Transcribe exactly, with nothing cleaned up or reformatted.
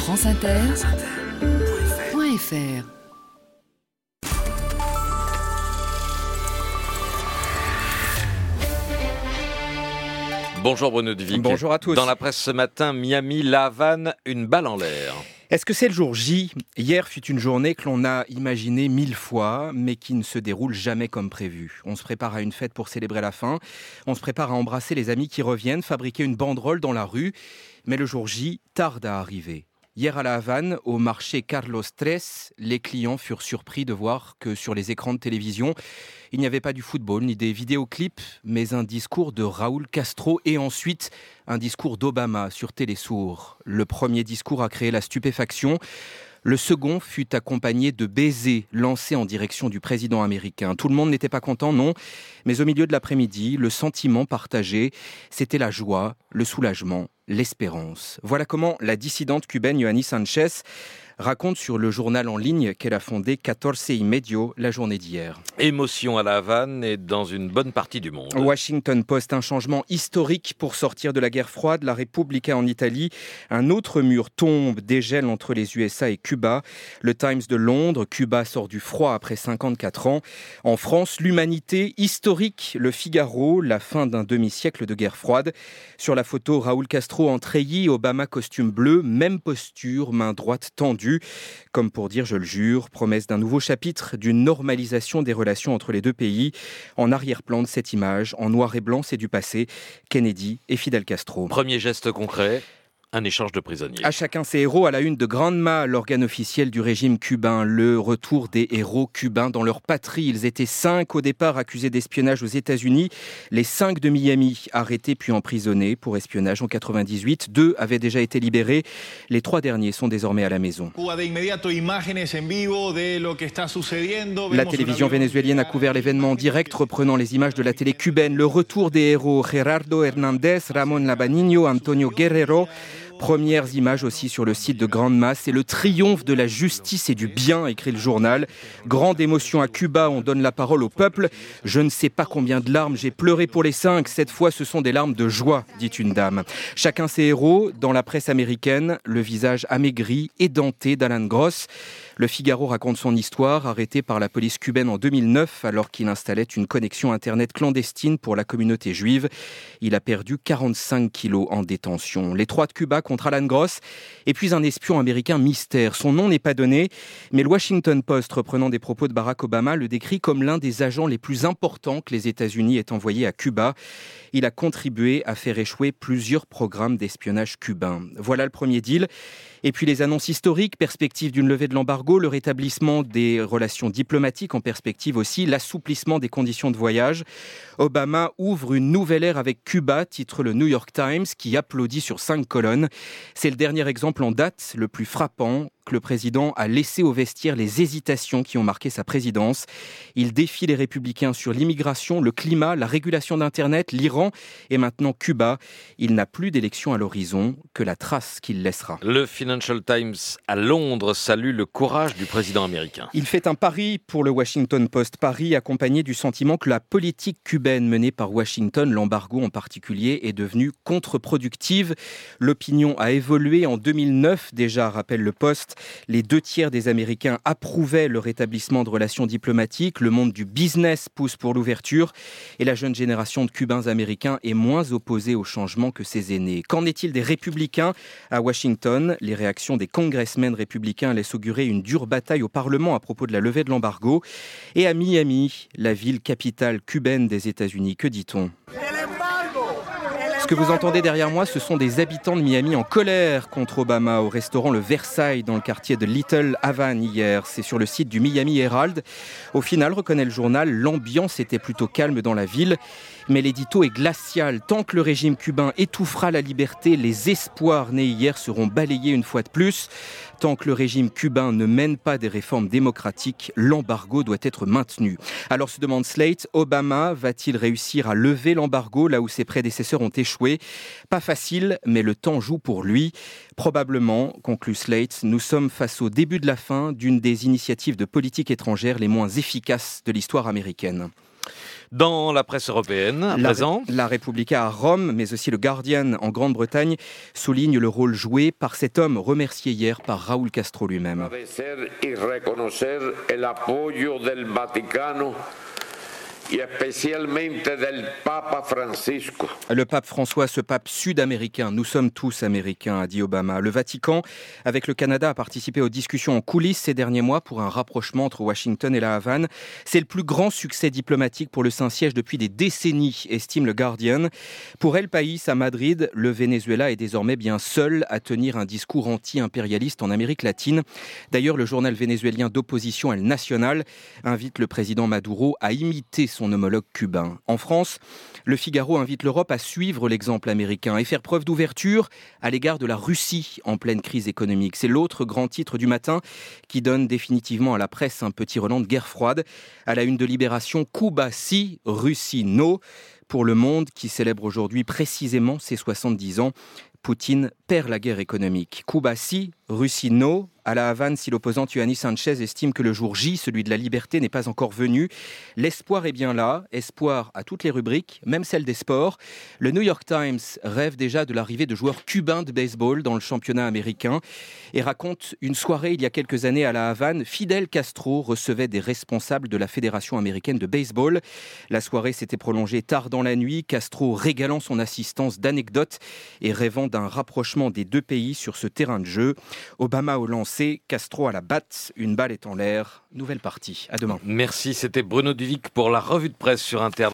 France Inter point F R. Bonjour Bruno Duvic. Bonjour à tous. Dans la presse ce matin, Miami, La Havane, une balle en l'air. Est-ce que c'est le jour J ? Hier fut une journée que l'on a imaginée mille fois, mais qui ne se déroule jamais comme prévu. On se prépare à une fête pour célébrer la fin, on se prépare à embrasser les amis qui reviennent, fabriquer une banderole dans la rue, mais le jour J tarde à arriver. Hier à La Havane, au marché Carlos trois, les clients furent surpris de voir que sur les écrans de télévision, il n'y avait pas du football ni des vidéoclips, mais un discours de Raúl Castro et ensuite un discours d'Obama sur Télésour. Le premier discours a créé la stupéfaction. Le second fut accompagné de baisers lancés en direction du président américain. Tout le monde n'était pas content, non, mais au milieu de l'après-midi, le sentiment partagé, c'était la joie, le soulagement, l'espérance. Voilà comment la dissidente cubaine Yoani Sanchez raconte sur le journal en ligne qu'elle a fondé catorce y medio la journée d'hier. Émotion à La Havane et dans une bonne partie du monde. Washington Post, un changement historique pour sortir de la guerre froide. La Repubblica en Italie, un autre mur tombe, dégèle entre les U S A et Cuba. Le Times de Londres, Cuba sort du froid après cinquante-quatre ans. En France, l'humanité historique, Le Figaro, la fin d'un demi-siècle de guerre froide. Sur la photo, Raúl Castro en treillis, Obama costume bleu, même posture, main droite tendue. Comme pour dire, je le jure, promesse d'un nouveau chapitre, d'une normalisation des relations entre les deux pays. En arrière-plan de cette image, en noir et blanc, c'est du passé, Kennedy et Fidel Castro. Premier geste concret, un échange de prisonniers. À chacun ses héros, à la une de Granma, l'organe officiel du régime cubain. Le retour des héros cubains dans leur patrie. Ils étaient cinq au départ accusés d'espionnage aux États-Unis. Les cinq de Miami, arrêtés puis emprisonnés pour espionnage en quatre-vingt-dix-huit. Deux avaient déjà été libérés. Les trois derniers sont désormais à la maison. La télévision vénézuélienne a couvert l'événement en direct, reprenant les images de la télé cubaine. Le retour des héros, Gerardo Hernández, Ramón Labanino, Antonio Guerrero. Premières images aussi sur le site de Granma, c'est le triomphe de la justice et du bien, écrit le journal. Grande émotion à Cuba, on donne la parole au peuple. Je ne sais pas combien de larmes j'ai pleuré pour les cinq, cette fois ce sont des larmes de joie, dit une dame. Chacun ses héros, dans la presse américaine, le visage amaigri, édenté d'Alan Gross. Le Figaro raconte son histoire, arrêté par la police cubaine en deux mille neuf, alors qu'il installait une connexion Internet clandestine pour la communauté juive. Il a perdu quarante-cinq kilos en détention. Les trois de Cuba contre Alan Gross, et puis un espion américain mystère. Son nom n'est pas donné, mais le Washington Post, reprenant des propos de Barack Obama, le décrit comme l'un des agents les plus importants que les États-Unis aient envoyés à Cuba. Il a contribué à faire échouer plusieurs programmes d'espionnage cubains. Voilà le premier deal. Et puis les annonces historiques, perspective d'une levée de l'embargo, le rétablissement des relations diplomatiques en perspective aussi, l'assouplissement des conditions de voyage. Obama ouvre une nouvelle ère avec Cuba, titre le New York Times, qui applaudit sur cinq colonnes. C'est le dernier exemple en date, le plus frappant, que le président a laissé au vestiaire les hésitations qui ont marqué sa présidence. Il défie les républicains sur l'immigration, le climat, la régulation d'Internet, l'Iran et maintenant Cuba. Il n'a plus d'élection à l'horizon que la trace qu'il laissera. Le Financial Times à Londres salue le courage du président américain. Il fait un pari pour le Washington Post. Pari accompagné du sentiment que la politique cubaine menée par Washington, l'embargo en particulier, est devenue contre-productive. L'opinion a évolué en deux mille neuf déjà, rappelle le Post. Les deux tiers des Américains approuvaient le rétablissement de relations diplomatiques. Le monde du business pousse pour l'ouverture. Et la jeune génération de Cubains américains est moins opposée au changement que ses aînés. Qu'en est-il des républicains à Washington ? Les réactions des congressmen républicains laissent augurer une dure bataille au Parlement à propos de la levée de l'embargo. Et à Miami, la ville capitale cubaine des États-Unis, que dit-on ? Ce que vous entendez derrière moi, ce sont des habitants de Miami en colère contre Obama au restaurant Le Versailles dans le quartier de Little Havane hier. C'est sur le site du Miami Herald. Au final, reconnaît le journal, l'ambiance était plutôt calme dans la ville. Mais l'édito est glacial. Tant que le régime cubain étouffera la liberté, les espoirs nés hier seront balayés une fois de plus. Tant que le régime cubain ne mène pas des réformes démocratiques, l'embargo doit être maintenu. Alors se demande Slate, Obama va-t-il réussir à lever l'embargo là où ses prédécesseurs ont échoué ? Pas facile, mais le temps joue pour lui. Probablement, conclut Slate, nous sommes face au début de la fin d'une des initiatives de politique étrangère les moins efficaces de l'histoire américaine. Dans la presse européenne, à la, présent... La Repubblica à Rome, mais aussi le Guardian en Grande-Bretagne, souligne le rôle joué par cet homme remercié hier par Raúl Castro lui-même. Le pape François, ce pape sud-américain, nous sommes tous américains, a dit Obama. Le Vatican, avec le Canada, a participé aux discussions en coulisses ces derniers mois pour un rapprochement entre Washington et la Havane. C'est le plus grand succès diplomatique pour le Saint-Siège depuis des décennies, estime le Guardian. Pour El País, à Madrid, le Venezuela est désormais bien seul à tenir un discours anti-impérialiste en Amérique latine. D'ailleurs, le journal vénézuélien d'opposition El Nacional invite le président Maduro à imiter son homologue cubain. En France, le Figaro invite l'Europe à suivre l'exemple américain et faire preuve d'ouverture à l'égard de la Russie en pleine crise économique. C'est l'autre grand titre du matin qui donne définitivement à la presse un petit relent de guerre froide. À la une de Libération, Cuba si, Russie no. Pour Le Monde, qui célèbre aujourd'hui précisément ses soixante-dix ans, Poutine perd la guerre économique. Cuba si, Russie no. À la Havane, si l'opposant Ioannis Sanchez estime que le jour J, celui de la liberté, n'est pas encore venu, l'espoir est bien là, espoir à toutes les rubriques, même celle des sports. Le New York Times rêve déjà de l'arrivée de joueurs cubains de baseball dans le championnat américain et raconte une soirée il y a quelques années à la Havane. Fidel Castro recevait des responsables de la Fédération américaine de baseball. La soirée s'était prolongée tard dans la nuit, Castro régalant son assistance d'anecdotes et rêvant d'un rapprochement des deux pays sur ce terrain de jeu. Obama au lancer, Castro à la batte, une balle est en l'air. Nouvelle partie. À demain. Merci, c'était Bruno Duvic pour la revue de presse sur Inter.